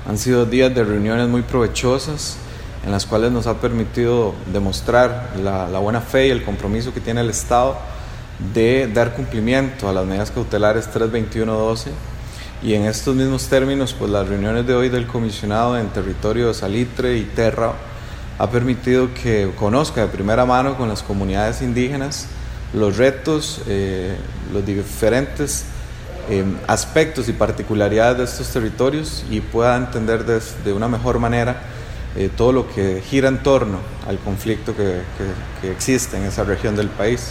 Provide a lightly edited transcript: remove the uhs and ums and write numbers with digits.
Han sido días de reuniones muy provechosas en las cuales nos ha permitido demostrar la buena fe y el compromiso que tiene el Estado de dar cumplimiento a las medidas cautelares 321-12, y en estos mismos términos, pues las reuniones de hoy del comisionado en territorio de Salitre y Terra ha permitido que conozca de primera mano con las comunidades indígenas los retos, los diferentes aspectos y particularidades de estos territorios, y pueda entender de una mejor manera todo lo que gira en torno al conflicto que existe en esa región del país.